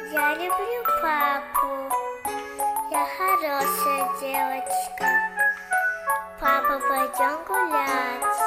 Я люблю папу. Я хорошая девочка. Папа, пойдем гулять.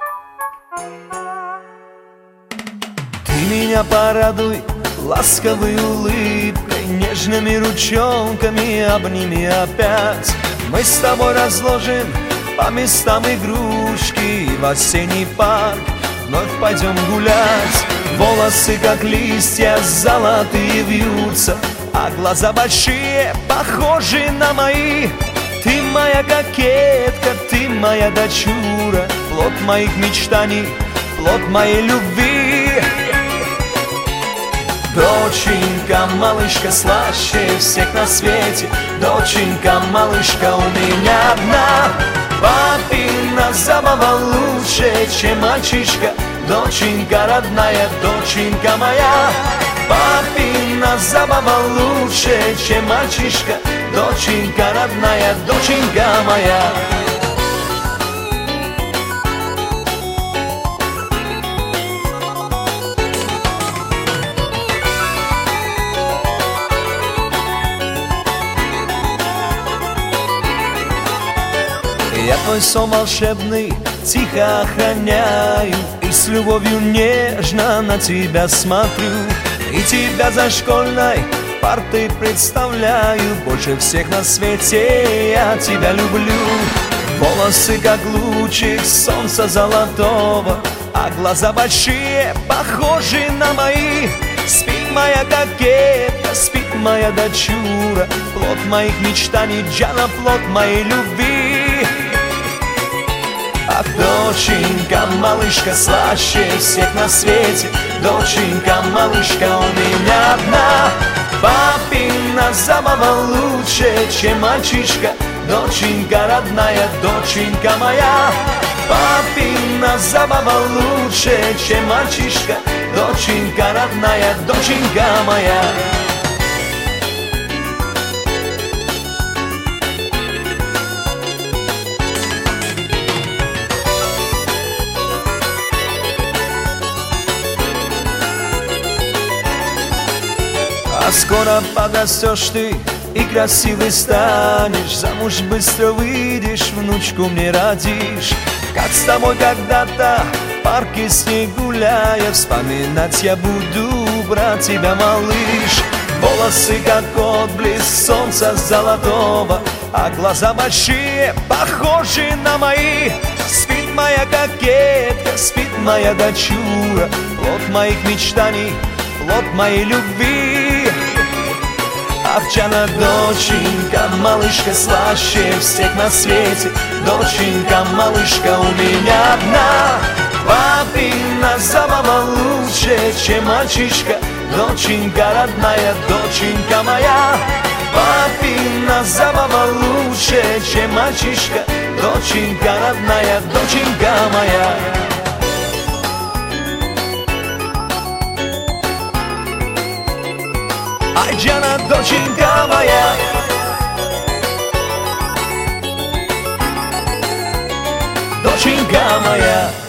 Ты меня порадуй ласковой улыбкой, нежными ручонками обними опять. Мы с тобой разложим по местам игрушки, и в осенний парк вновь пойдем гулять. Волосы, как листья, золотые вьются, а глаза большие, похожи на мои. Ты моя кокетка, ты моя дочура, плод моих мечтаний, плод моей любви. Доченька, малышка, слаще всех на свете. Доченька, малышка, у меня одна. Папина забава лучше, чем мальчишка. Доченька родная, доченька моя. Папина забава лучше, чем мальчишка. Доченька родная, доченька моя. Я твой сон волшебный тихо охраняю, и с любовью нежно на тебя смотрю. И тебя за школьной партой представляю, больше всех на свете я тебя люблю. Волосы, как лучик солнца золотого, а глаза большие, похожи на мои. Спит моя кокетка, спит моя дочура, плод моих мечтаний, Джана, плод моей любви. Ах, доченька, малышка, слаще всех на свете. Доченька, малышка, у меня одна. Папина забава лучше, чем мальчишка. Доченька родная, доченька моя. Папина забава лучше, чем мальчишка. Доченька родная, доченька моя. А скоро подрастешь ты и красивый станешь, замуж быстро выйдешь, внучку мне родишь. Как с тобой когда-то в парке с ней гуляя, вспоминать я буду про тебя, малыш. Волосы, как отблеск солнца золотого, а глаза большие, похожи на мои. Спит моя кокетка, спит моя дочура, плод моих мечтаний, плод моей любви. Ах, Джана, доченька, малышка, слаще всех на свете. Доченька, малышка, у меня одна. Папина забава лучше, чем мальчишка. Доченька родная, доченька моя. Папина забава лучше, чем мальчишка. Доченька родная, доченька моя. Ай, Джана, доченька моя. Доченька моя.